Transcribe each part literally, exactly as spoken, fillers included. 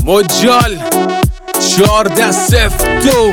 مجال چارده صفر دو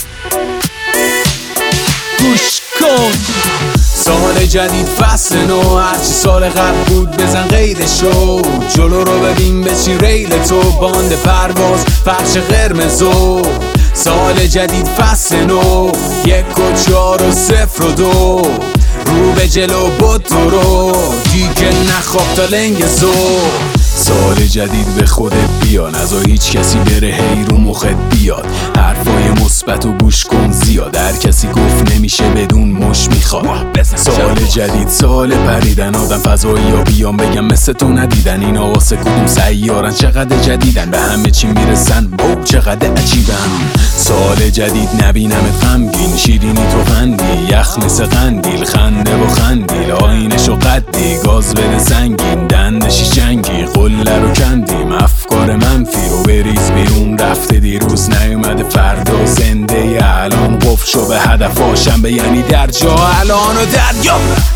گوش کن. سال جدید فصل نو، هرچی سال قبل بود بزن قیدشو. جلو رو ببین بچین ریل تو، باند پرواز فرش قرمزو. سال جدید فصل نو، یک و چهار و صفر و دو. رو به جلو بود تو رو، دیگه نخواب تا لنگ زو. سال جدید به خودت بیا، نذار هیچ کسی بره هی رو مخت بیاد. حرفای مثبت و گوش کن زیاد، هر کسی گفت نمیشه بدون مش میخواد. سال جدید سال پریدن، آدم فضایی ها بیان بگم مثل تو ندیدن. اینا واسه کدوم سیارن، چقدر جدیدن، به همه چی میرسن، بو چقدر عجیبن. سال جدید نبینمت غمگین، شیرینی تو خندی، یخ مثل قندیل، خنده و خندیل، آینشو قدی، گاز بده سنگین، دندشی جنگی، قله رو کندیم، افکار منفی رو بریز بیرون. رفته دیروز نیومده فردا، زنده الان قفل شو به هدف آشنبه، یعنی در جا الان و دریا.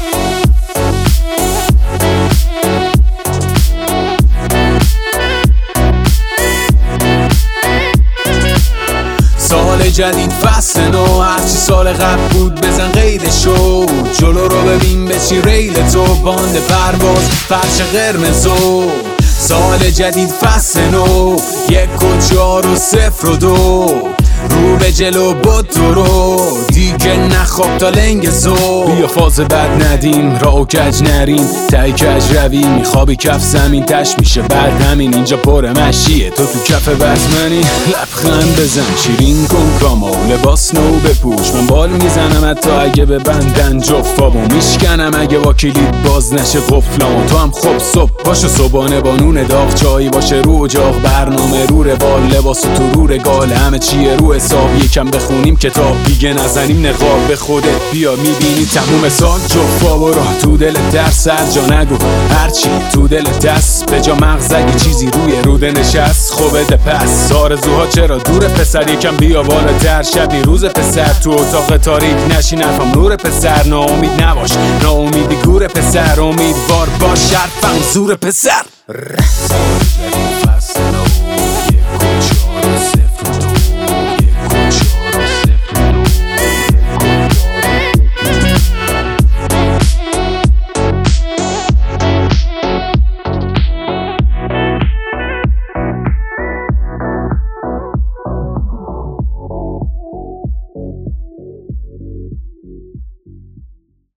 سال جدید فصل نو، هرچی سال قبل بود بزن قیدشو. جلو رو ببین بچین ریل تو، باند پرواز فرش قرمزو. سال جدید فصل نو، یک و چهار و صفر و دو. رو به جلو بود تو رو، دیگه نخواب تا لنگ زو. بیا فاز بد ندیم، را و کج نریم، تای کج رویم، میخوابی کف زمین تش میشه بعد همین. اینجا پر مشیه، تو تو کف بزمنی، لبخند بزن شیرین کن کامو، لباس نو بپوش، من بال میزنم حتی اگه ببندن جفابو، میشکنم اگه با کلید باز نشه قفلامو. تو هم خب صبح باشو، صبحانه با نون داغ، چایی باشه رو اجاق، برنامه رو روال، لباس تو رو رگال، همه چیه رو حساب. یکم بخونیم کتاب، دیگه نزنیم نقاب. به خودت بیا میبینی تموم سال جفا، برو تو دل در سر جا نگو هرچی تو دل دست، به جا مغز اگه چیزی روی روده نشست. خب بده پس آرزوها چرا دور پسر، یکم بیا بالاتر، شبی روز پسر، تو اتاق تاریک نشین حرفم نور پسر. ناامید نباش، ناامیدی گور پسر، امیدوار باش حرفم زور پسر.